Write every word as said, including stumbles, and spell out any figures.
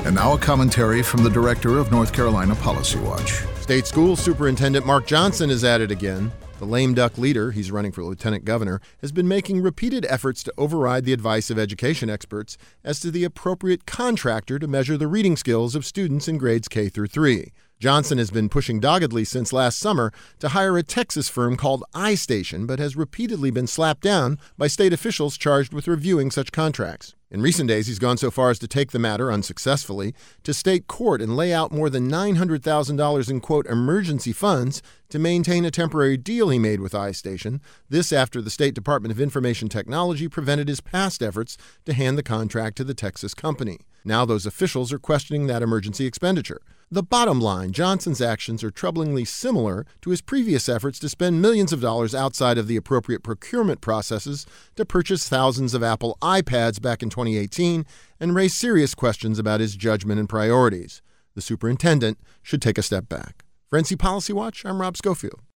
And now a commentary from the director of North Carolina Policy Watch. State School Superintendent Mark Johnson is at it again. The lame duck leader, he's running for lieutenant governor, has been making repeated efforts to override the advice of education experts as to the appropriate contractor to measure the reading skills of students in grades K through three. Johnson has been pushing doggedly since last summer to hire a Texas firm called iStation, but has repeatedly been slapped down by state officials charged with reviewing such contracts. In recent days, he's gone so far as to take the matter, unsuccessfully, to state court and lay out more than nine hundred thousand dollars in, quote, emergency funds to maintain a temporary deal he made with iStation, this after the State Department of Information Technology prevented his past efforts to hand the contract to the Texas company. Now those officials are questioning that emergency expenditure. The bottom line, Johnson's actions are troublingly similar to his previous efforts to spend millions of dollars outside of the appropriate procurement processes to purchase thousands of Apple iPads back in twenty eighteen and raise serious questions about his judgment and priorities. The superintendent should take a step back. For N C Policy Watch, I'm Rob Schofield.